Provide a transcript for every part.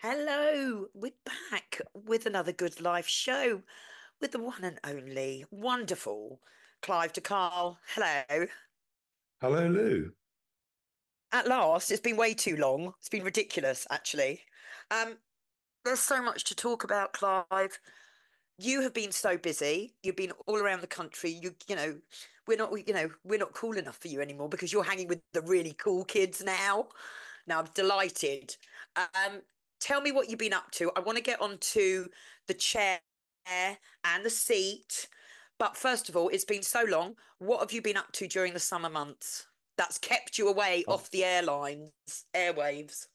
Hello, we're back with another Good Life show with the one and only wonderful Clive de Carl. Hello. Hello, Lou. At last, it's been way too long. It's been ridiculous, actually. Um, there's so much to talk about, Clive. You have been so busy. You've been all around the country. We're not cool enough for you anymore because you're hanging with the really cool kids now. Now, I'm delighted. Um, tell me what you've been up to. I want to get onto the chair and the seat. But first of all, it's been so long. What have you been up to during the summer months that's kept you away Uh, off the airwaves?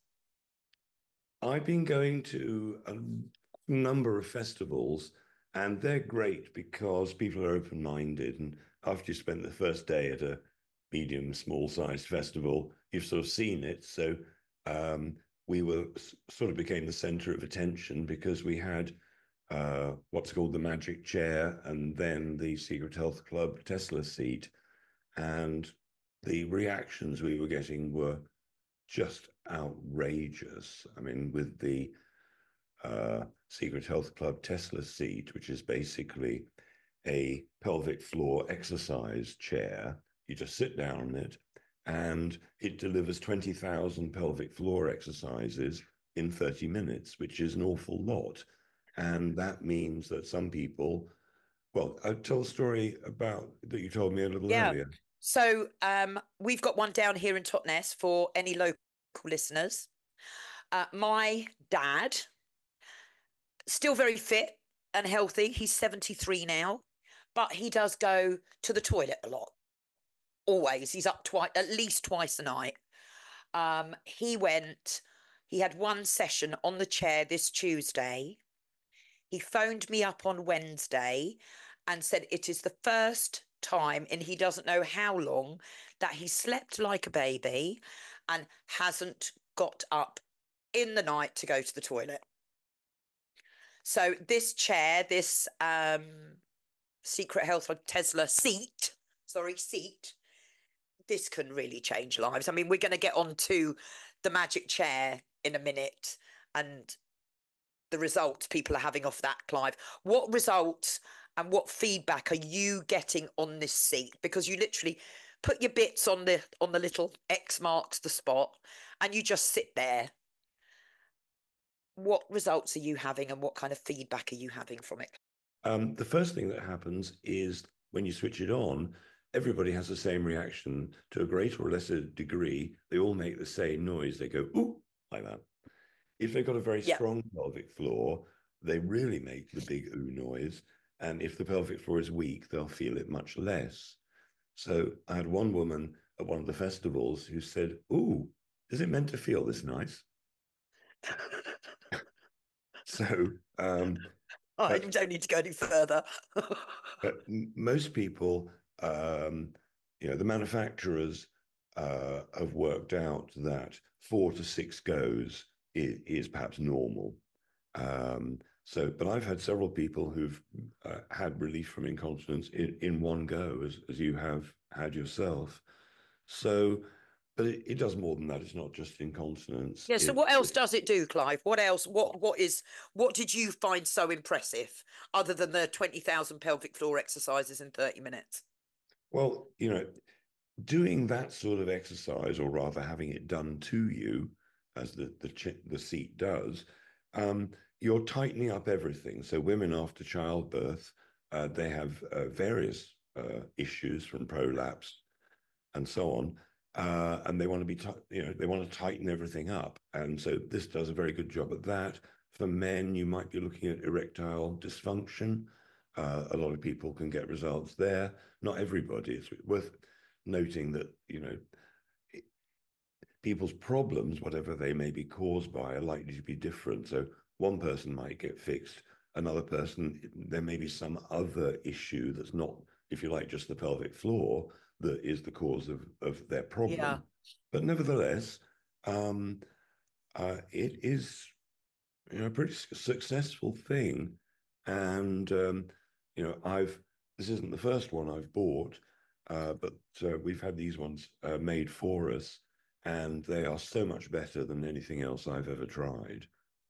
I've been going to a number of festivals, and they're great because people are open-minded. And after you spent the first day at a medium, small-sized festival, you've sort of seen it. So we were sort of became the center of attention because we had what's called the Magic Chair, and then the Secret Health Club Tesla seat, and the reactions we were getting were just outrageous. I mean, with the Secret Health Club Tesla seat, which is basically a pelvic floor exercise chair, you just sit down on it and it delivers 20,000 pelvic floor exercises in 30 minutes, which is an awful lot. And that means that some people, well, I'll tell a story about that you told me a little Yeah. earlier. So we've got one down here in Totnes for any local listeners. My dad, still very fit and healthy. He's 73 now, but he does go to the toilet a lot. Always. He's up twice, at least twice a night. He went, he had one session on the chair this Tuesday. He phoned me up on Wednesday and said it is the first time in he doesn't know how long that he slept like a baby and hasn't got up in the night to go to the toilet. So this chair, this Secret Health Tesla seat, sorry, seat, this can really change lives. I mean, we're going to get on to the magic chair in a minute and the results people are having off that, Clive. What results and what feedback are you getting on this seat? Because you literally put your bits on the little X marks the spot and you just sit there. What results are you having and what kind of feedback are you having from it? The first thing that happens is when you switch it on, everybody has the same reaction to a greater or lesser degree. They all make the same noise. They go, ooh, like that. If they've got a very Yeah. strong pelvic floor, they really make the big ooh noise. And if the pelvic floor is weak, they'll feel it much less. So I had one woman at one of the festivals who said, ooh, is it meant to feel this nice? So, I but don't need to go any further. But most people, the manufacturers have worked out that 4 to 6 goes is perhaps normal. But I've had several people who've had relief from incontinence in one go, as you have had yourself. So, but it does more than that. It's not just incontinence. Yeah, so what else It does it do, Clive? What else? What did you find so impressive other than the 20,000 pelvic floor exercises in 30 minutes? well, doing that sort of exercise, or rather having it done to you, as the seat does, you're tightening up everything. So women after childbirth, they have various issues from prolapse and so on, and they want to they want to tighten everything up, and so this does a very good job at that. For men, you might be looking at erectile dysfunction. A lot of people can get results there. Not everybody. It's worth noting that people's problems, whatever they may be caused by, are likely to be different. So one person might get fixed, another person, there may be some other issue that's not, if you like, just the pelvic floor that is the cause of their Yeah. problem. But nevertheless, um, it is a pretty successful thing. And I've this isn't the first one I've bought, but we've had these ones made for us, and they are so much better than anything else I've ever tried.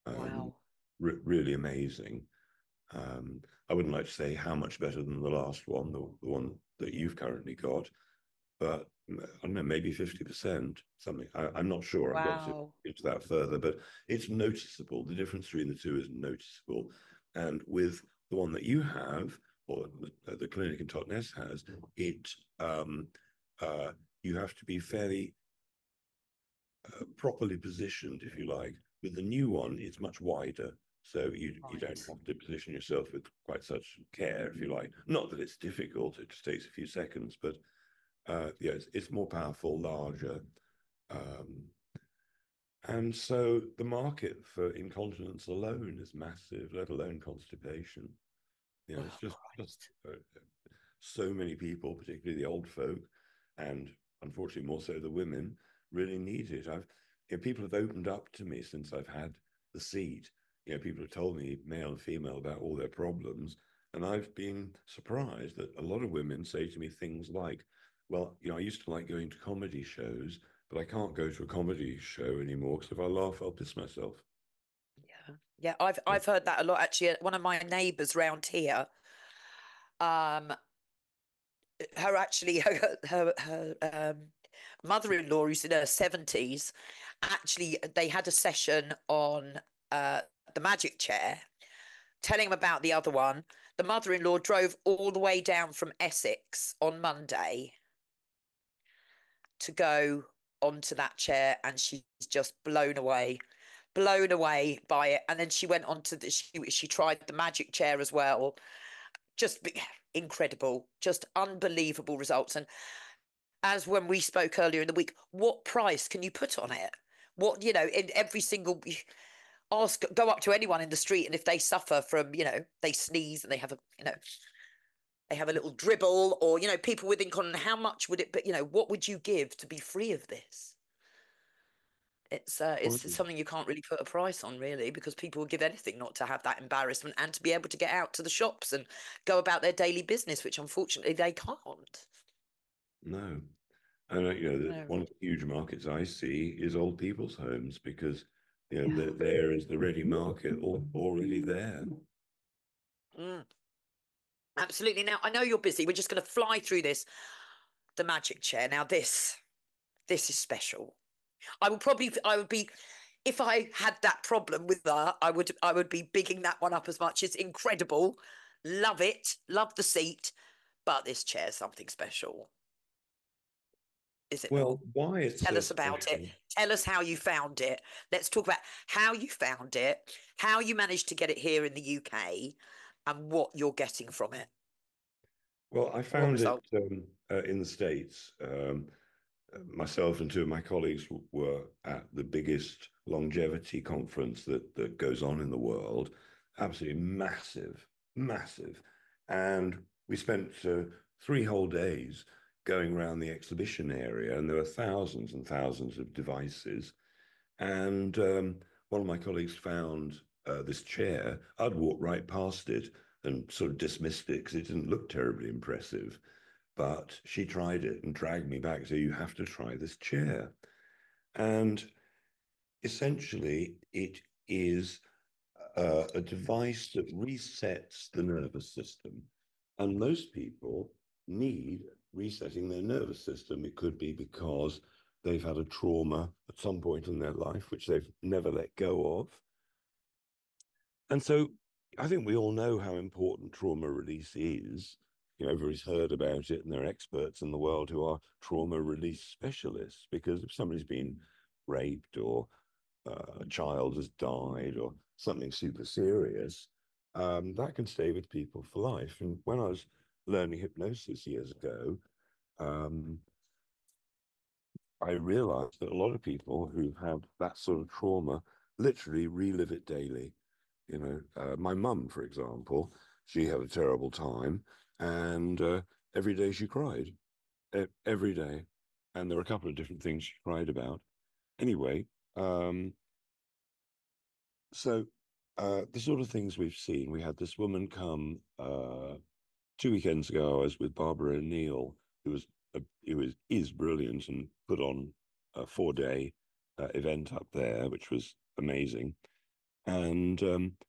Wow. Really amazing. I wouldn't like to say how much better than the last one, the one that you've currently got, but I don't know, maybe 50%, something. I'm not sure. I've got to Wow. get to that further, but it's noticeable. The difference between the two is noticeable. And with the one that you have, or the clinic in Totnes has, it uh, you have to be fairly properly positioned, if you like. With the new one, it's much wider, so you don't Right. have to position yourself with quite such care, if you like. Not that it's difficult; it just takes a few seconds, but yeah, it's more powerful, larger, um, and so the market for incontinence alone is massive, let alone constipation. You know, it's Oh, just Christ. so many people, particularly the old folk, and unfortunately more so the women, really need it. People have opened up to me since I've had the seat. You know, people have told me, male and female, about all their problems, and I've been surprised that a lot of women say to me things like, "Well, you know, I used to like going to comedy shows, but I can't go to a comedy show anymore because if I laugh, I'll piss myself." Yeah. Yeah, I've heard that a lot actually. One of my neighbours round here, um, her actually her mother-in-law who's in her 70s, actually they had a session on the magic chair, telling him about the other one. The mother-in-law drove all the way down from Essex on Monday to go onto that chair, and she's just blown away by it. And then she went on to she tried the magic chair as well. Just incredible, just unbelievable results. And as when we spoke earlier in the week, what price can you put on it? What, in every single go up to anyone in the street, and if they suffer from, they sneeze and they have they have a little dribble, or people with incontinence, how much would it, but what would you give to be free of this? It's something you can't really put a price on, really, because people would give anything not to have that embarrassment and to be able to get out to the shops and go about their daily business, which unfortunately they can't. No. And No. one of the huge markets I see is old people's homes because there is the ready market already there. Mm, absolutely. Now I know you're busy. We're just going to fly through this. The magic chair. Now this is special. I would be, if I had that problem with that, I would be bigging that one up as much. It's incredible. Love it. Love the seat. But this chair's something special, is it not? Well, why it's Tell so us about it. special? Tell us how you found it. Let's talk about how you found it, how you managed to get it here in the UK, and what you're getting from it. Well, I What found it result? in the States. Myself and two of my colleagues were at the biggest longevity conference that goes on in the world. Absolutely massive, massive. And we spent 3 whole days going around the exhibition area, and there were thousands and thousands of devices. And one of my colleagues found this chair. I'd walked right past it and sort of dismissed it because it didn't look terribly impressive. But she tried it and dragged me back. So you have to try this chair. And essentially, it is a device that resets the nervous system. And most people need resetting their nervous system. It could be because they've had a trauma at some point in their life, which they've never let go of. And so I think we all know how important trauma release is. You know, everybody's heard about it, and there are experts in the world who are trauma release specialists because if somebody's been raped or a child has died or something super serious, that can stay with people for life. And when I was learning hypnosis years ago, um, I realized that a lot of people who have that sort of trauma literally relive it daily. My mum, for example, she had a terrible time, and every day she cried, every day. And there were a couple of different things she cried about. Anyway, so the sort of things we've seen, we had this woman come 2 weekends ago. I was with Barbara O'Neill, who is brilliant and put on a 4-day event up there, which was amazing. And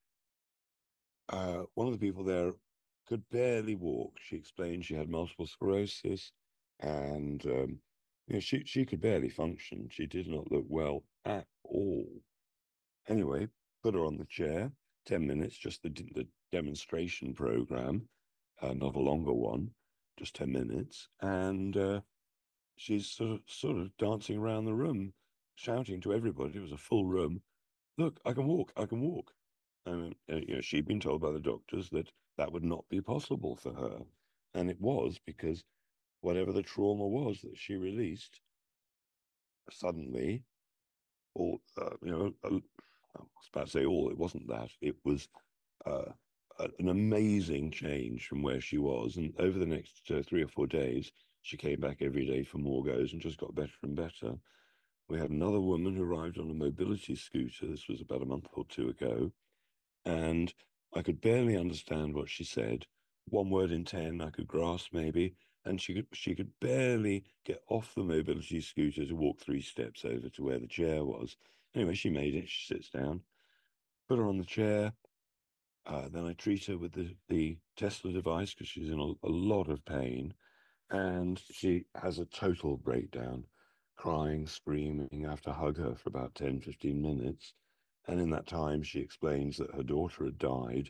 one of the people there could barely walk. She explained she had multiple sclerosis, and she could barely function. She did not look well at all. Anyway, put her on the chair. 10 minutes, just the demonstration program, not a longer one, just 10 minutes, and she's sort of dancing around the room, shouting to everybody. It was a full room. Look, I can walk. I can walk. She'd been told by the doctors that that would not be possible for her, and it was because whatever the trauma was that she released suddenly, all I was about to say all. It wasn't that. It was uh, an amazing change from where she was, and over the next 3 or 4 days, she came back every day for more goes and just got better and better. We had another woman who arrived on a mobility scooter. This was about a month or two ago, and I could barely understand what she said. One word in 10 I could grasp maybe, and she could barely get off the mobility scooter to walk 3 steps over to where the chair was. Anyway, she made it. She sits down, put her on the chair. Then I treat her with the Tesla device because she's in a lot of pain, and she has a total breakdown, crying, screaming. I have to hug her for about 10, 15 minutes. And in that time, she explains that her daughter had died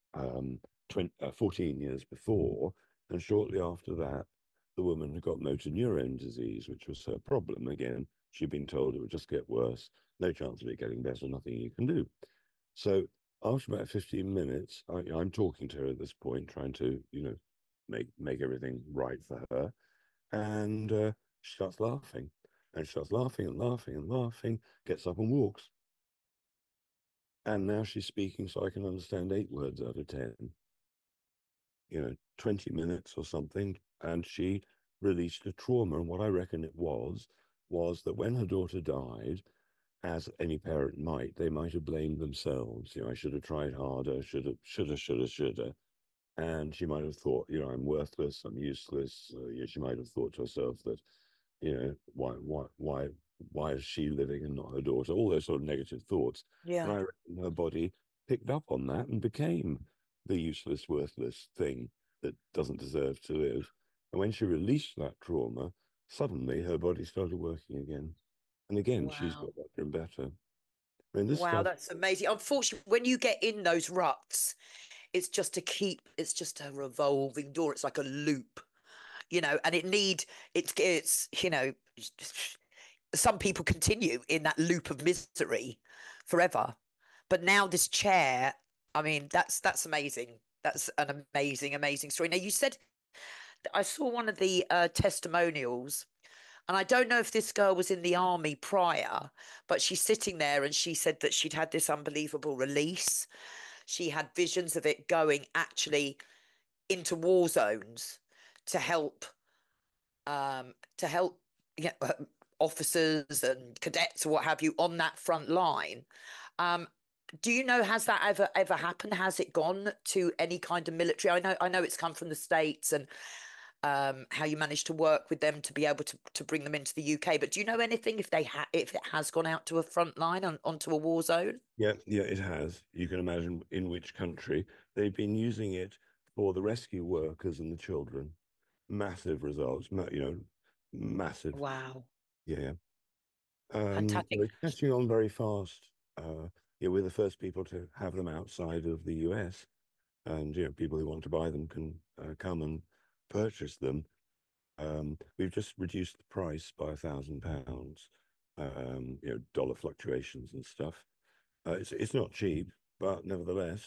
14 years before. And shortly after that, the woman had got motor neurone disease, which was her problem. Again, she'd been told it would just get worse, no chance of it getting better, nothing you can do. So after about 15 minutes, I'm talking to her at this point, trying to, make everything right for her. And she starts laughing. And she starts laughing and laughing and laughing, gets up and walks. And now she's speaking so I can understand 8 words out of 10, 20 minutes or something. And she released a trauma. And what I reckon it was that when her daughter died, as any parent might, they might have blamed themselves. I should have tried harder, shoulda. And she might have thought, I'm worthless, I'm useless. She might have thought to herself that, why is she living and not her daughter? All those sort of negative thoughts. And Yeah. I reckon her body picked up on that and became the useless, worthless thing that doesn't deserve to live. And when she released that trauma, suddenly her body started working again. And again, she's Wow. got better and better. I mean, this Wow, stuff, that's amazing. Unfortunately, when you get in those ruts, it's just a revolving door. It's like a loop, and it's, some people continue in that loop of misery forever. But now this chair, I mean, that's amazing. That's an amazing, amazing story. Now, you said, I saw one of the testimonials, and I don't know if this girl was in the army prior, but she's sitting there and she said that she'd had this unbelievable release. She had visions of it going actually into war zones to help to help yeah, officers and cadets or what have you on that front line. Um, do you know, has that ever happened? Has it gone to any kind of military? I know it's come from the States, and how you managed to work with them to be able to bring them into the UK. But do you know anything if it has gone out to a front line onto a war zone? yeah, it has. You can imagine in which country. They've been using it for the rescue workers and the children. Massive results, massive. Wow, Yeah. fantastic. They're catching on very fast. Yeah, we're the first people to have them outside of the US, and people who want to buy them can come and purchase them. We've just reduced the price by £1,000. Dollar fluctuations and stuff. It's not cheap, but nevertheless,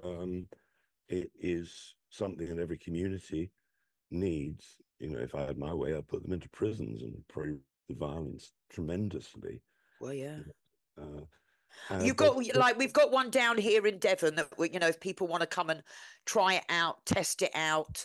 it is something that every community needs. If I had my way, I'd put them into prisons and probably the violence tremendously. Well, yeah. Uh, You've but got like we've got one down here in Devon that if people want to come and try it out, test it out,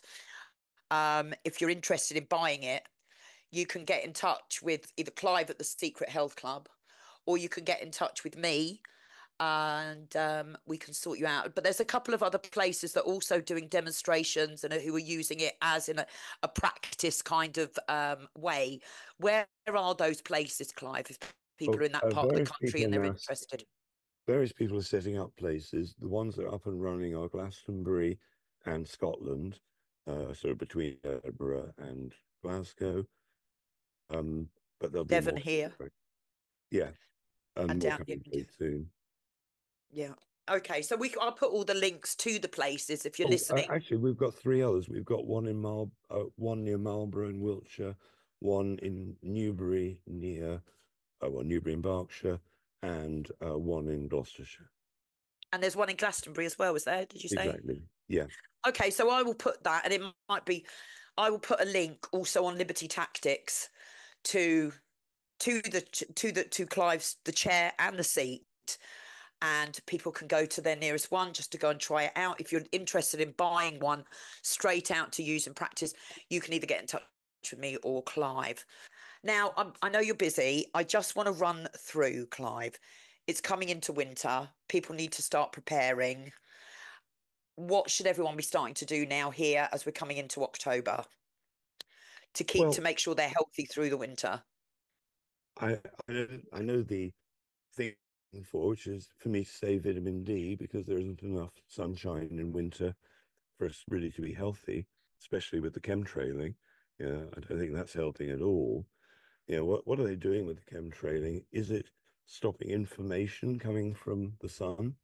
if you're interested in buying it, you can get in touch with either Clive at the Secret Health Club, or you can get in touch with me, and we can sort you out. But there's a couple of other places that are also doing demonstrations and who are using it as in a practice kind of way. Where are those places, Clive, if people are in that part of the various country people and they're now interested? various people are setting up places. The ones that are up and running are Glastonbury and Scotland, sort of between Edinburgh and Glasgow. But there'll be Devon more. here Yeah, and and more down here. coming very soon. Yeah. Okay. So I'll put all the links to the places if you're Oh, listening. actually, we've got three others. We've got one near Marlborough in Wiltshire, one in Newbury Newbury in Berkshire, and one in Gloucestershire. And there's one in Glastonbury as well, was there? Did you say? Exactly. Yeah. Okay, so I will put that, and it might be, I will put a link also on Liberty Tactics to to Clive's the chair and the seat, and people can go to their nearest one just to go and try it out. If you're interested in buying one straight out to use and practice, you can either get in touch with me or Clive. Now, I know you're busy. I just want to run through, Clive. It's coming into winter. People need to start preparing. What should everyone be starting to do now here as we're coming into October to Well, make sure they're healthy through the winter? I I know the thing for which is for me to save vitamin D because there isn't enough sunshine in winter for us really to be healthy, especially with the chemtrailing. Yeah, I don't think that's helping at all. What are they doing with the chemtrailing? Is it stopping inflammation coming from the sun,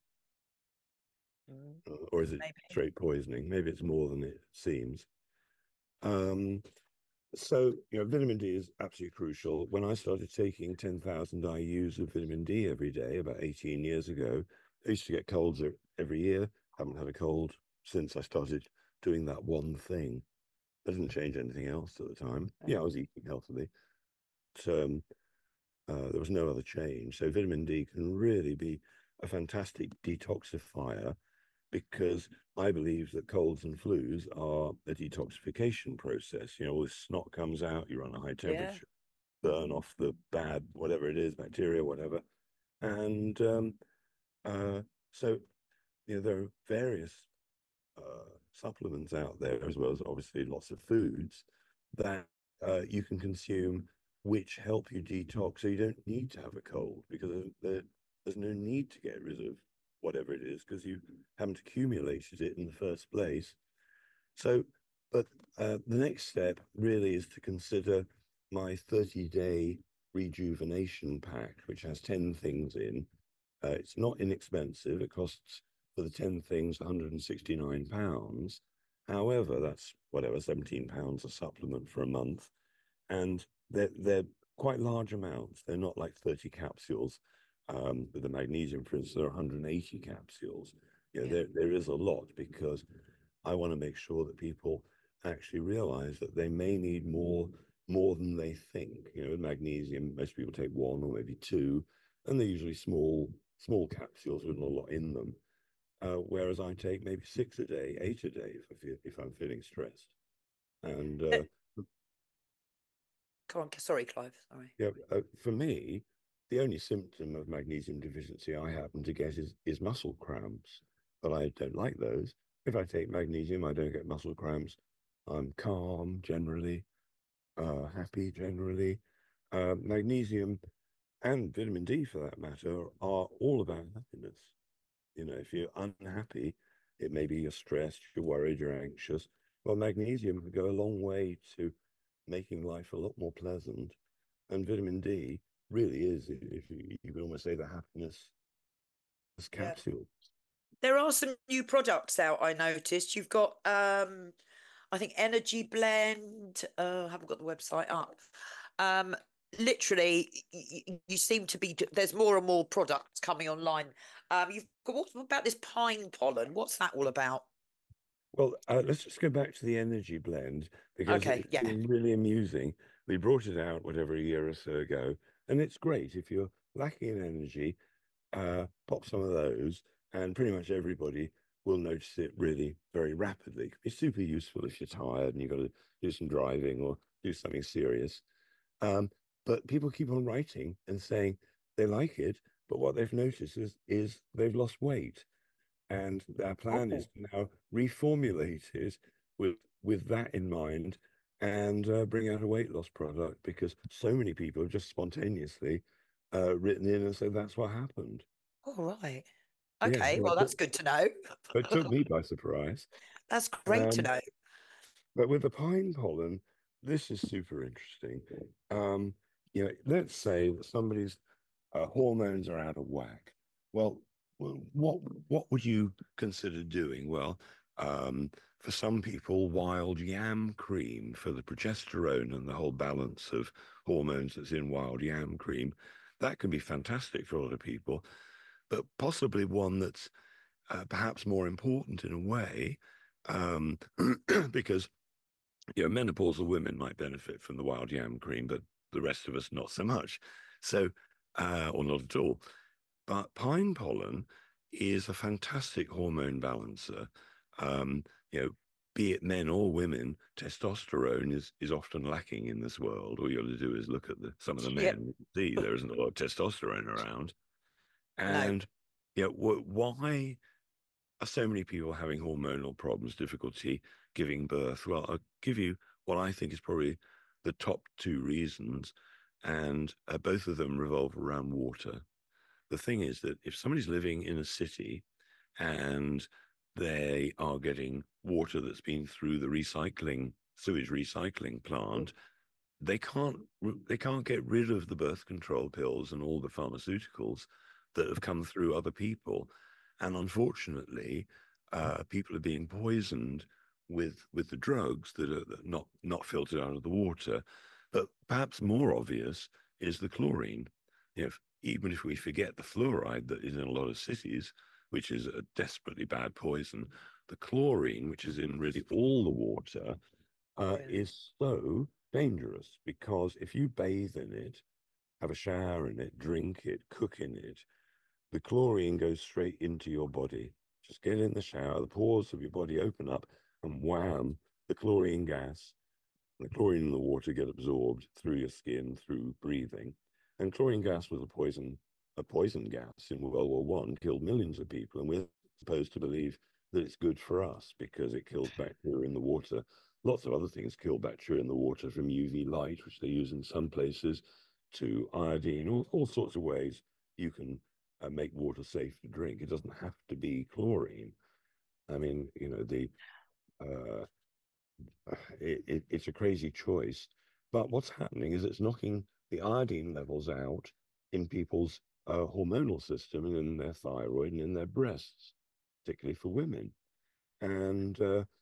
Mm, or is it maybe. straight poisoning? Maybe it's more than it seems. Um, so, vitamin D is absolutely crucial. When I started taking 10,000 IUs of vitamin D every day about 18 years ago, I used to get colds every year. Haven't had a cold since I started doing that one thing. I didn't change anything else at the time. Yeah, I was eating healthily. But, there was no other change. So vitamin D can really be a fantastic detoxifier because I believe that colds and flus are a detoxification process. All this snot comes out, you run a high Yeah. temperature, burn off the bad, whatever it is, bacteria, whatever. And uh, so, there are various supplements out there, as well as obviously lots of foods that you can consume which help you detox. So you don't need to have a cold because there's no need to get rid of whatever it is because you haven't accumulated it in the first place. So, but the next step really is to consider my 30-day rejuvenation pack, which has 10 things in. It's not inexpensive. It costs for the 10 things £169. However, that's whatever, £17 a supplement for a month. And they're quite large amounts. They're not like 30 capsules. With the magnesium, for instance, there are 180 capsules. Yeah. There is a lot because I want to make sure that people actually realize that they may need more than they think. With magnesium, most people take one or maybe two, and they're usually small capsules with not a lot in them. Whereas I take maybe 6 a day, 8 a day if I'm feeling stressed. And Uh, Come on, sorry, Clive. Sorry. yeah, for me, the only symptom of magnesium deficiency I happen to get is muscle cramps, but I don't like those. If I take magnesium, I don't get muscle cramps. I'm calm generally, happy generally. Magnesium and vitamin D, for that matter, are all about happiness. If you're unhappy, it may be you're stressed, you're worried, you're anxious. Well, magnesium can go a long way to making life a lot more pleasant. And vitamin D really is, if you can almost say, the happiness Yeah. capsule. There are some new products out, I noticed. You've got I think Energy Blend. I haven't got the website up. Um, Literally, you seem to be. There's more and more products coming online. You've got what about this pine pollen? What's that all about? Well, let's just go back to the energy blend because Okay, it's yeah, been really amusing. We brought it out, whatever, a year or so ago, and it's great. If you're lacking in energy, pop some of those, and pretty much everybody will notice it really very rapidly. It's super useful if you're tired and you've got to do some driving or do something serious. Um, but people keep on writing and saying they like it, but what they've noticed is they've lost weight. And our plan is oh, to now reformulate it with that in mind and bring out a weight loss product because so many people have just spontaneously written in and said that's what happened. All right. Yeah, Okay. well, Well, that's good to know. it took me by surprise. That's great to Um, know. but with the pine pollen, this is super interesting. Um, let's say that somebody's hormones are out of whack. Well, what would you consider doing? Well, for some people, wild yam cream for the progesterone and the whole balance of hormones that's in wild yam cream, that can be fantastic for a lot of people. But possibly one that's perhaps more important in a way, um, because menopausal women might benefit from the wild yam cream, but the rest of us not so much. So, or not at all. But pine pollen is a fantastic hormone balancer. Um, you know, be it men or women, testosterone is often lacking in this world. All you got to do is look at some of the Yep. men. See, there isn't a lot of testosterone around. No. And why are so many people having hormonal problems, difficulty giving birth? Well, I'll give you what I think is probably the top two reasons, and both of them revolve around water. The thing is that if somebody's living in a city and they are getting water that's been through the sewage recycling plant, they can't get rid of the birth control pills and all the pharmaceuticals that have come through other people, and unfortunately, people are being poisoned with the drugs that are not filtered out of the water. But perhaps more obvious is the chlorine. Even if we forget the fluoride that is in a lot of cities, which is a desperately bad poison, the chlorine, which is in really all the water, Oh, yeah. is so dangerous because if you bathe in it, have a shower in it, drink it, cook in it, the chlorine goes straight into your body. Just get in the shower, the pores of your body open up, and wham, the chlorine gas and the chlorine in the water get absorbed through your skin, through breathing. And chlorine gas was a poison gas in World War One, killed millions of people, and we're supposed to believe that it's good for us because it kills bacteria in the water. Lots of other things kill bacteria in the water, from UV light, which they use in some places, to iodine, all sorts of ways you can make water safe to drink. It doesn't have to be chlorine. I mean, uh, it's a crazy choice. But what's happening is it's knocking the iodine levels out in people's hormonal system and in their thyroid and in their breasts, particularly for women. And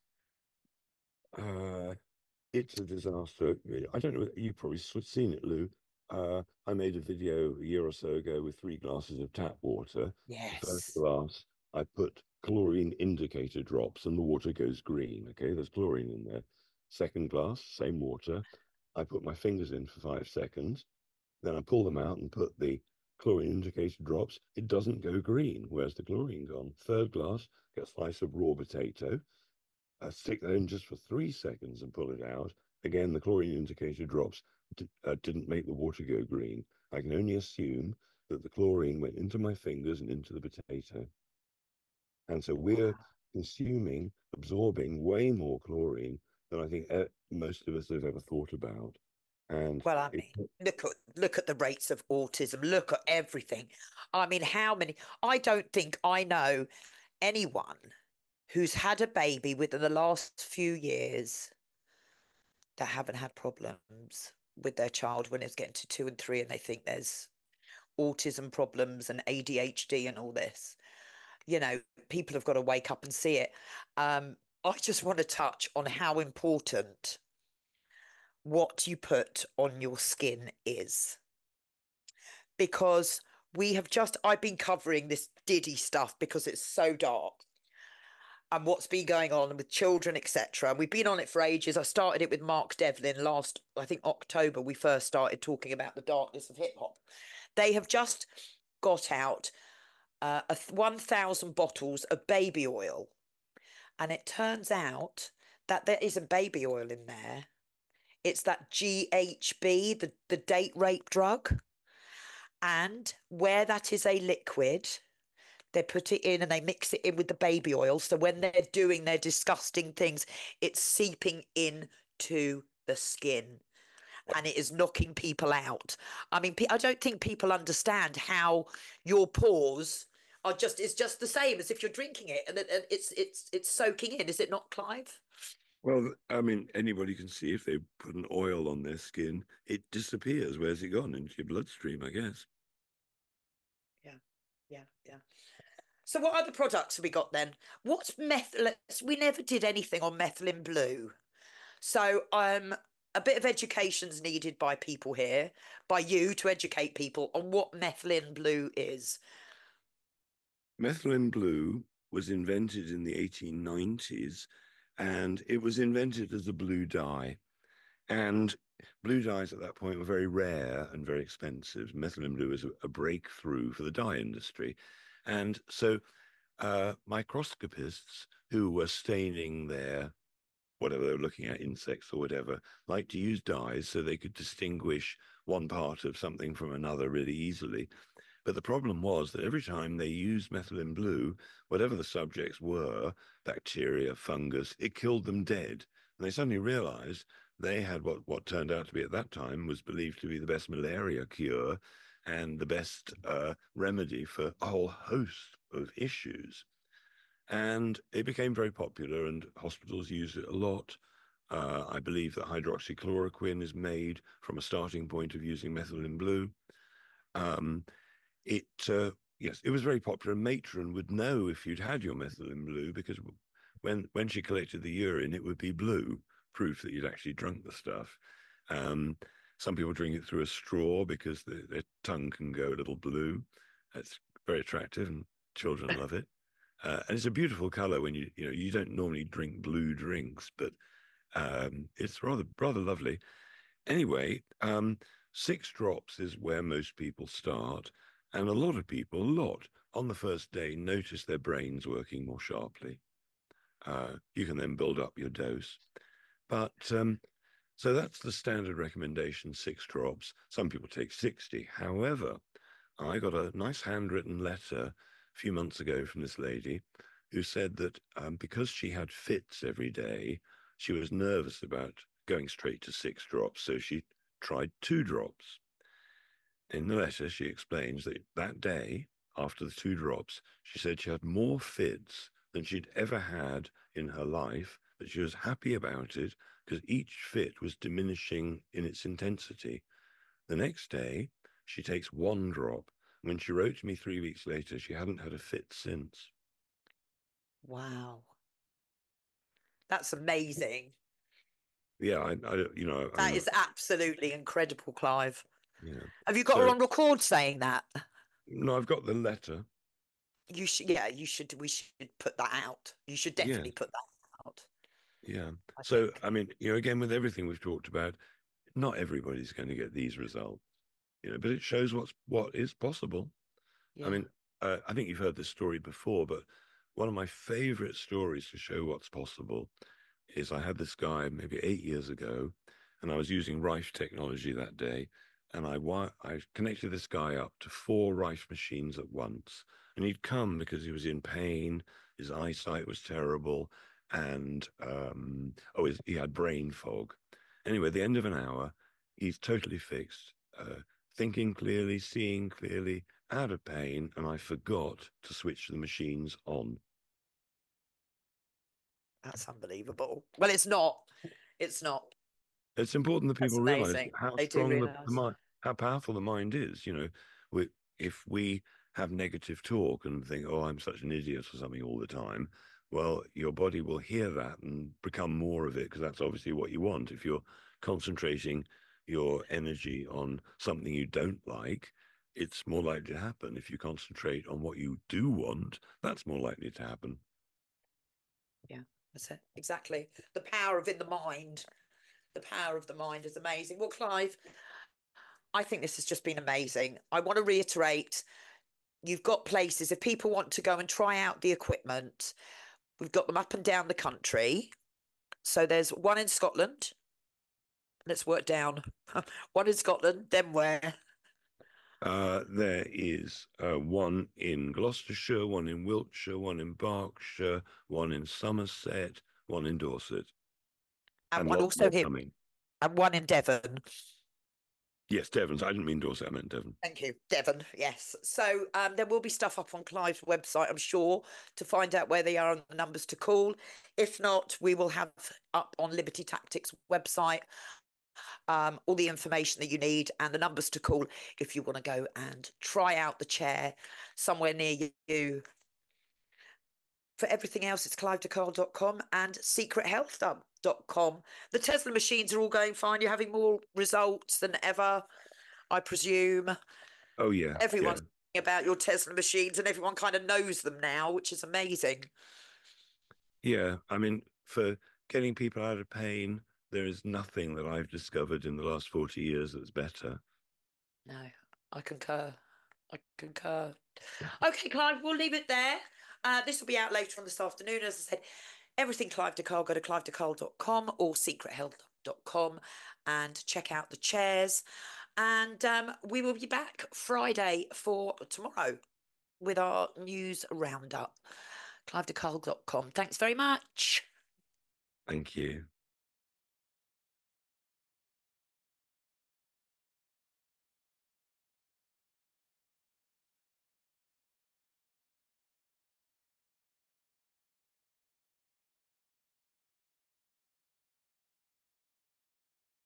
uh, it's a disaster. I don't know. You've probably seen it, Lou. I made a video a year or so ago with 3 glasses of tap water. The first Yes. glass, I put chlorine indicator drops, and the water goes green. Okay, there's chlorine in there. Second glass, same water. I put my fingers in for 5 seconds. Then I pull them out and put the chlorine indicator drops. It doesn't go green. Where's the chlorine gone? Third glass, get a slice of raw potato. Stick that in just for 3 seconds and pull it out. Again, the chlorine indicator drops didn't make the water go green. I can only assume that the chlorine went into my fingers and into the potato. And so we're Wow. consuming, absorbing way more chlorine than I think most of us have ever thought about. And Well, I it, mean, look at the rates of autism. Look at everything. I mean, how many? I don't think I know anyone who's had a baby within the last few years that haven't had problems with their child when it's getting to 2 and 3, and they think there's autism problems and ADHD and all this. You know, people have got to wake up and see it. I just want to touch on how important what you put on your skin is, because I've been covering this Diddy stuff because it's so dark and what's been going on with children, etc. We've been on it for ages. I started it with Mark Devlin last, I think, October. We first started talking about the darkness of hip hop. They have just got out 1,000 bottles of baby oil, and it turns out that there isn't baby oil in there. It's that GHB, the date rape drug. And where that is a liquid, they put it in and they mix it in with the baby oil. So when they're doing their disgusting things, it's seeping into the skin and it is knocking people out. I mean, I don't think people understand how your pores are just, it's just the same as if you're drinking it, and it's soaking in, is it not, Clive? Well, I mean, anybody can see if they put an oil on their skin, it disappears. Where's it gone? Into your bloodstream, I guess. Yeah, yeah. So what other products have we got then? What's methyl? We never did anything on methylene blue. So a bit of education's needed by people here, by you to educate people on what methylene blue is. Methylene blue was invented in the 1890s, and it was invented as a blue dye. And blue dyes at that point were very rare and very expensive. Methylene blue was a breakthrough for the dye industry. And so microscopists who were staining their whatever they were looking at, insects or whatever, liked to use dyes so they could distinguish one part of something from another really easily. But the problem was that every time they used methylene blue, whatever the subjects were, bacteria, fungus, it killed them dead. And they suddenly realized they had what turned out to be at that time was believed to be the best malaria cure and the best remedy for a whole host of issues. And it became very popular, and hospitals use it a lot. I believe that hydroxychloroquine is made from a starting point of using methylene blue. Um, it yes, it was very popular. Matron would know if you'd had your methylene blue because when she collected the urine, it would be blue, proof that you'd actually drunk the stuff. Um, some people drink it through a straw because their tongue can go a little blue. It's very attractive, and children love it. And it's a beautiful color when you don't normally drink blue drinks, but it's rather lovely. Anyway, 6 drops is where most people start, and a lot of people, on the first day, notice their brains working more sharply. You can then build up your dose, but so that's the standard recommendation: 6 drops. Some people take 60. However, I got a nice handwritten letter a few months ago from this lady who said that because she had fits every day, she was nervous about going straight to 6 drops. So she tried 2 drops. In the letter, she explains that that day, after the 2 drops, she said she had more fits than she'd ever had in her life, that she was happy about it because each fit was diminishing in its intensity. The next day, she takes 1 drop. When she wrote to me 3 weeks later, she hadn't had a fit since. Wow. That's amazing. Yeah, I That mean, is absolutely incredible, Clive. yeah. Have you got her So on record saying that? no, I've got the letter. You should, yeah, we should put that out. You should Yeah, definitely put that out, yeah. I So think. I mean, again, with everything we've talked about, not everybody's going to get these results, but it shows what is possible. I Yeah. mean, I think you've heard this story before, but one of my favorite stories to show what's possible is I had this guy maybe 8 years ago, and I was using Rife technology that day, and I connected this guy up to 4 Rife machines at once, and he'd come because he was in pain, his eyesight was terrible, and he had brain fog. Anyway, at the end of an hour, he's totally fixed, thinking clearly, seeing clearly, out of pain, and I forgot to switch the machines on. That's unbelievable. Well, it's not. It's not. It's important that That's people realize amazing. how They do strong the realise. mind, how powerful the mind is. If we have negative talk and think, "Oh, I'm such an idiot" or something all the time, well, your body will hear that and become more of it because that's obviously what you want. If you're concentrating your energy on something you don't like, it's more likely to happen. If you concentrate on what you do want, that's more likely to happen. Yeah, that's it. Exactly. The power of in the mind. The power of the mind is amazing. Well, Clive, I think this has just been amazing. I want to reiterate, you've got places, if people want to go and try out the equipment, we've got them up and down the country. So there's one in Scotland. Let's work down. One in Scotland, then where? There is one in Gloucestershire, one in Wiltshire, one in Berkshire, one in Somerset, one in Dorset, And and one lots also more here, coming. and one in Devon. Yes, Devon's. I didn't mean Dorset, I meant Devon. Thank you, Devon. Yes. So there will be stuff up on Clive's website, I'm sure, to find out where they are and the numbers to call. If not, we will have up on Liberty Tactics website all the information that you need and the numbers to call if you want to go and try out the chair somewhere near you. For everything else, it's clivedecale.com and secrethealth.com. The Tesla machines are all going fine. You're having more results than ever, I presume. Oh yeah, Everyone's yeah, talking about your Tesla machines and everyone kind of knows them now, which is amazing. yeah. I mean, for getting people out of pain, there is nothing that I've discovered in the last 40 years that's better. No, I concur. I concur. Okay, Clive, we'll leave it there. This will be out later on this afternoon. As I said, everything Clive de Cale, go to clivedecale.com or secrethealth.com and check out the chairs. And we will be back Friday for tomorrow with our news roundup. clivedecale.com. Thanks very much. Thank you.